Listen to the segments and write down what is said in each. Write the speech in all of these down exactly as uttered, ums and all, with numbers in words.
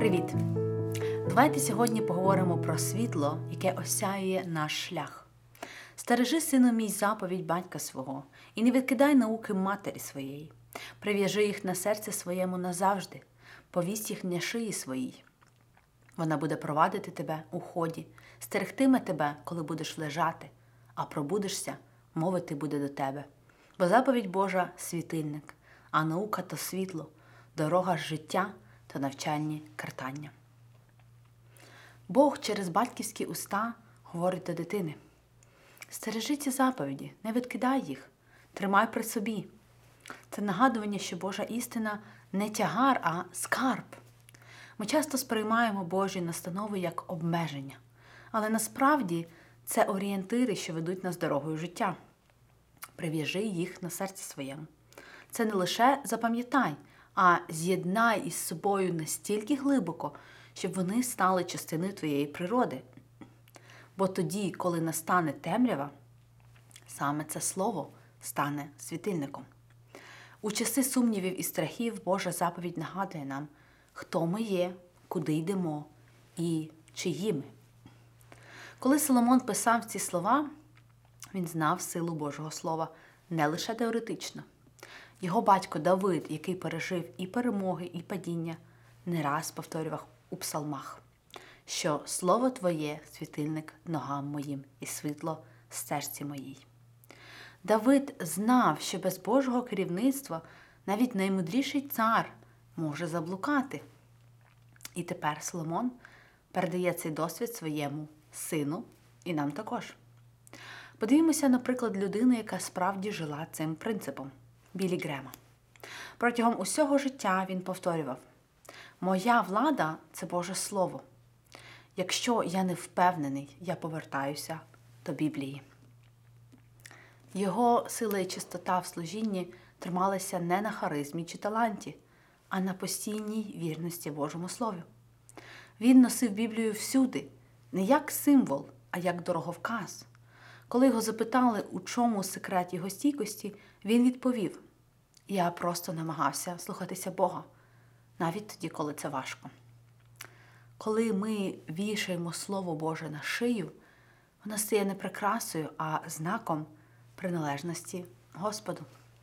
Привіт! Давайте сьогодні поговоримо про світло, яке осяює наш шлях. Стережи, сину мій, заповідь батька свого, і не відкидай науки матері своєї. Прив'яжи їх на серце своєму назавжди, повість їх на шиї своїй. Вона буде провадити тебе у ході, стерегтиме тебе, коли будеш лежати, а пробудешся, мовити буде до тебе. Бо заповідь Божа – світильник, а наука – то світло, дорога життя та навчальні картання. Бог через батьківські уста говорить до дитини: стережи ці заповіді, не відкидай їх, тримай при собі. Це нагадування, що Божа істина не тягар, а скарб. Ми часто сприймаємо Божі настанови як обмеження, але насправді це орієнтири, що ведуть нас дорогою життя. Прив'яжи їх на серці своєму. Це не лише запам'ятай, а з'єднай із собою настільки глибоко, щоб вони стали частиною твоєї природи. Бо тоді, коли настане темрява, саме це слово стане світильником. У часи сумнівів і страхів Божа заповідь нагадує нам, хто ми є, куди йдемо і чиї ми. Коли Соломон писав ці слова, він знав силу Божого Слова не лише теоретично. Його батько Давид, який пережив і перемоги, і падіння, не раз повторював у псалмах, що «Слово Твоє – світильник ногам моїм і світло стежці моїй». Давид знав, що без Божого керівництва навіть наймудріший цар може заблукати. І тепер Соломон передає цей досвід своєму сину і нам також. Подивімося, наприклад, людину, яка справді жила цим принципом – Біллі Грема. Протягом усього життя він повторював: «Моя влада – це Боже Слово. Якщо я не впевнений, я повертаюся до Біблії». Його сила і чистота в служінні трималися не на харизмі чи таланті, а на постійній вірності Божому Слову. Він носив Біблію всюди, не як символ, а як дороговказ. Коли його запитали, у чому секрет його стійкості, він відповів: «Я просто намагався слухатися Бога, навіть тоді, коли це важко». Коли ми вішаємо Слово Боже на шию, воно стає не прикрасою, а знаком приналежності Господу.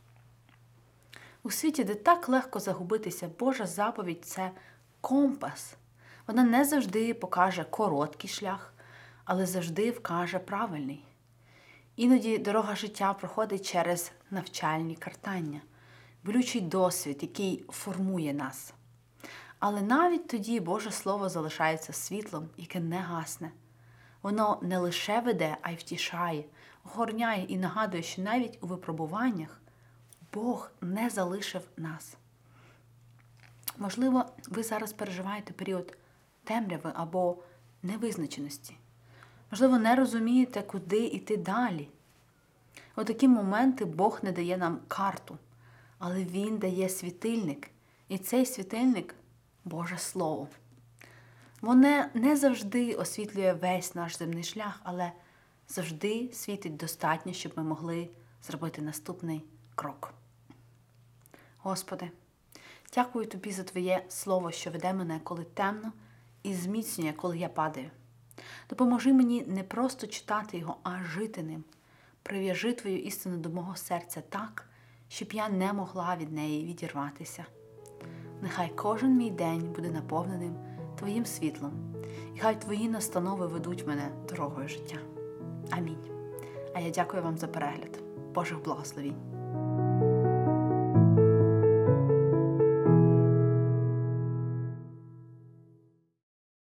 У світі, де так легко загубитися, Божа заповідь – це компас. Вона не завжди покаже короткий шлях, але завжди вкаже правильний. Іноді дорога життя проходить через навчальні картання, болючий досвід, який формує нас. Але навіть тоді Боже Слово залишається світлом, яке не гасне. Воно не лише веде, а й втішає, охороняє і нагадує, що навіть у випробуваннях Бог не залишив нас. Можливо, ви зараз переживаєте період темряви або невизначеності. Можливо, не розумієте, куди йти далі. У такі моменти Бог не дає нам карту, але Він дає світильник. І цей світильник – Боже Слово. Воно не завжди освітлює весь наш земний шлях, але завжди світить достатньо, щоб ми могли зробити наступний крок. Господи, дякую Тобі за Твоє Слово, що веде мене, коли темно, і зміцнює, коли я падаю. Допоможи мені не просто читати його, а жити ним. Прив'яжи Твою істину до мого серця так, щоб я не могла від неї відірватися. Нехай кожен мій день буде наповненим Твоїм світлом, і хай Твої настанови ведуть мене дорогою життя. Амінь. А я дякую вам за перегляд. Божих благословінь.